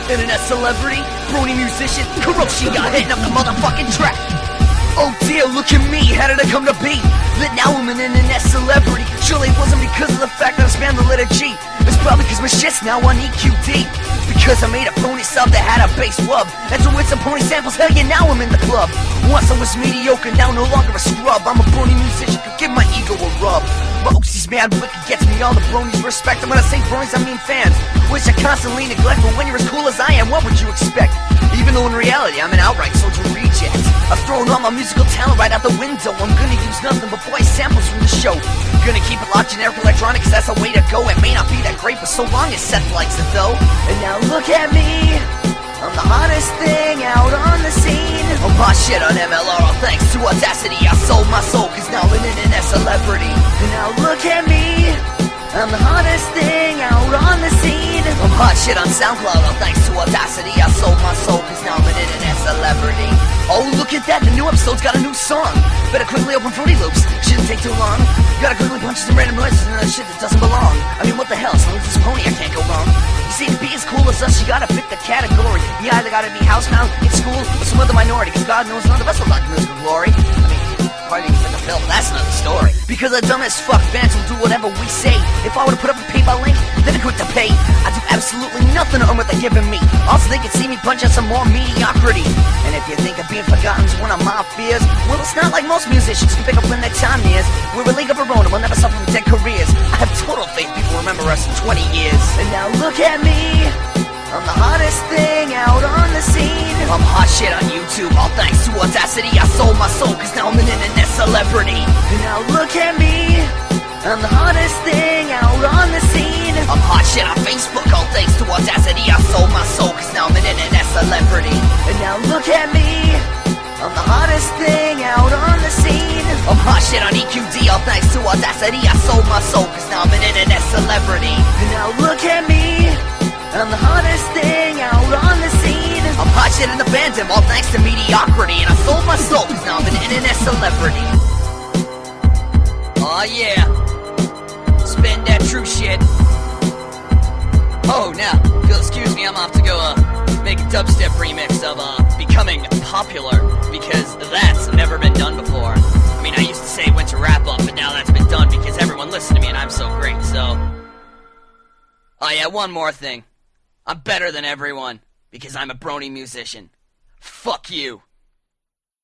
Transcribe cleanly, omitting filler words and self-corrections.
Internet celebrity, brony musician, Kuroshige hitting up the motherfucking track. Oh dear, look at me, how did I come to be? That now I'm an internet celebrity. Surely it wasn't because of the fact that I spammed the letter G. It's probably because my shit's now on EQD. Because I made a pony sub that had a bass wub. That's with some pony samples, hell yeah, now I'm in the club. Once I was mediocre, now no longer a scrub. I'm a brony musician, could give my ego a rub. My Oxy's mad wicked gets me all the bronies respect. And when I say bronies, I mean fans, which I constantly neglect. But when you're as cool as I am, what would you expect? Even though in reality, I'm an outright soldier reject. I've thrown all my musical talent right out the window. I'm gonna use nothing but voice samples from the show. Gonna keep it locked generic electronic, cause that's the way to go. It may not be that great, but so long as Seth likes it though. And now look at me, I'm the hottest thing out on the scene. I'm hot shit on MLR, all thanks to Audacity. I sold my soul, cause now I'm an internet celebrity. And now look at me, I'm the hottest thing out on the scene. I'm hot shit on SoundCloud, all thanks to Audacity. I sold my soul, cause now I'm an internet celebrity. Oh, look at that, the new episode's got a new song. Better quickly open Fruity Loops, shouldn't take too long. Gotta quickly punch some random noises and that shit that doesn't belong. I mean, what the hell, as long as it's pony, I can't go wrong. You see, to be as cool as us, you gotta fit the category. You either gotta be housebound, in school, or some other minority, cause God knows none of us will like musical glory. I mean, probably even fit the bill, that's another story. Because the dumb as fuck fans will do whatever we say. If I were to put up a PayPal link, then they're quick to pay. I do absolutely nothing to earn what they're giving me. Also, they can see me punch out some more mediocrity. And if you think of being forgotten's one of my fears, well, it's not like most musicians can pick up when their time nears. We're a league of our own and we'll never suffer from dead careers. I have total faith people remember us in 20 years. And now look at me, I'm the hottest thing out on the scene. I'm hot shit on YouTube, all thanks to Audacity. I sold my soul, cause now I'm an internet celebrity. And now look at me, I'm the hottest thing out on the scene. I'm hot shit on Facebook, all thanks to Audacity. I sold my soul, cause now I'm an internet celebrity. And now look at me, I'm the hottest thing out on the scene. I'm hot shit on EQD, all thanks to Audacity. I sold my soul, cause now I'm an internet celebrity. And now look at me, I'm the hottest thing out on the scene. I'm hot shit in the fandom, all thanks to mediocrity. And I sold my soul, cause now I'm an internet celebrity. Aw yeah, spend that true shit. Oh, now, if you'll excuse me, I'm off to go make a dubstep remix of Becoming Popular, because that's never been done before. I mean, I used to say when to wrap up, but now that's been done because everyone listened to me and I'm so great, so... Oh yeah, one more thing. I'm better than everyone, because I'm a brony musician. Fuck you.